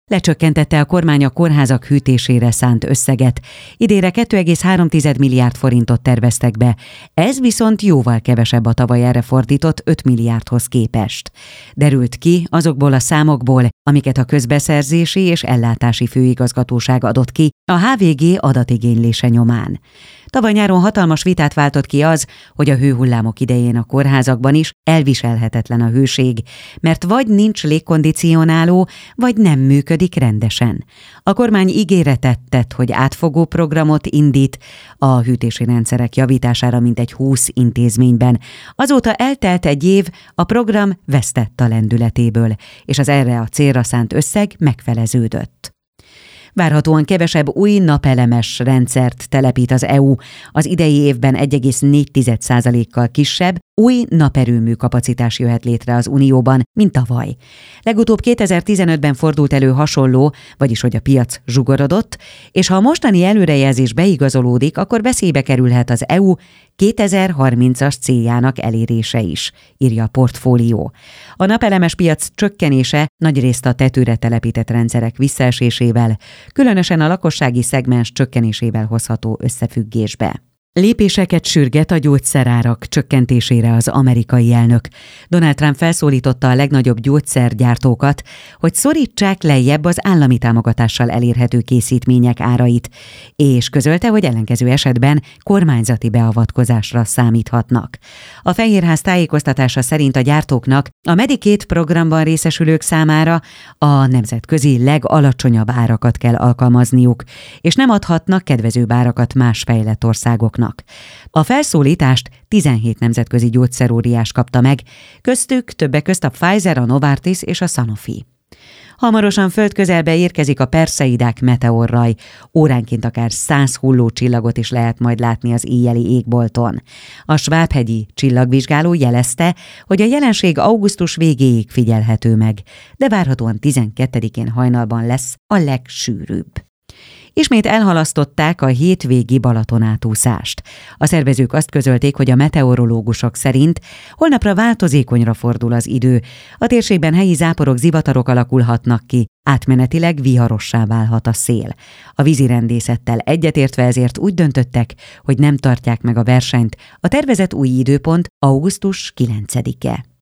Lecsökkentette a kormány a kórházak hűtésére szánt összeget. Idénre 2,3 milliárd forintot terveztek be, ez viszont jóval kevesebb a tavaly erre fordított 5 milliárdhoz képest. Derült ki azokból a számokból, amiket a Közbeszerzési és Ellátási Főigazgatóság adott ki a HVG adatigénylése nyomán. Tavaly nyáron hatalmas vitát váltott ki az, hogy a hőhullámok idején a kórházakban is elviselhetetlen a hőség, mert vagy nincs légkondicionáló, vagy nem működik rendesen. A kormány ígéretet tett, hogy átfogó programot indít a hűtési rendszerek javítására mintegy 20 intézményben. Azóta eltelt egy év, a program vesztett a lendületéből, és az erre a célra szánt összeg megfeleződött. Várhatóan kevesebb új napelemes rendszert telepít az EU, az idei évben 1,4%-kal kisebb új naperőmű kapacitás jöhet létre az Unióban, mint tavaly. Legutóbb 2015-ben fordult elő hasonló, vagyis hogy a piac zsugorodott, és ha a mostani előrejelzés beigazolódik, akkor veszélybe kerülhet az EU 2030-as céljának elérése is, írja a Portfólió. A napelemes piac csökkenése nagyrészt a tetőre telepített rendszerek visszaesésével, különösen a lakossági szegmens csökkenésével hozható összefüggésbe. Lépéseket sürget a gyógyszerárak csökkentésére az amerikai elnök. Donald Trump felszólította a legnagyobb gyógyszergyártókat, hogy szorítsák lejjebb az állami támogatással elérhető készítmények árait, és közölte, hogy ellenkező esetben kormányzati beavatkozásra számíthatnak. A Fehérház tájékoztatása szerint a gyártóknak a Medicaid programban részesülők számára a nemzetközi legalacsonyabb árakat kell alkalmazniuk, és nem adhatnak kedvezőbb árakat más fejlett országoknak. A felszólítást 17 nemzetközi gyógyszeróriás kapta meg, köztük többek közt a Pfizer, a Novartis és a Sanofi. Hamarosan földközelbe érkezik a Perseidák meteorraj, óránként akár 100 hullócsillagot is lehet majd látni az éjjeli égbolton. A svábhegyi csillagvizsgáló jelezte, hogy a jelenség augusztus végéig figyelhető meg, de várhatóan 12-én hajnalban lesz a legsűrűbb. Ismét elhalasztották a hétvégi Balatonátúszást. A szervezők azt közölték, hogy a meteorológusok szerint holnapra változékonyra fordul az idő. A térségben helyi záporok, zivatarok alakulhatnak ki, átmenetileg viharossá válhat a szél. A vízirendészettel egyetértve ezért úgy döntöttek, hogy nem tartják meg a versenyt. A tervezett új időpont augusztus 9-e.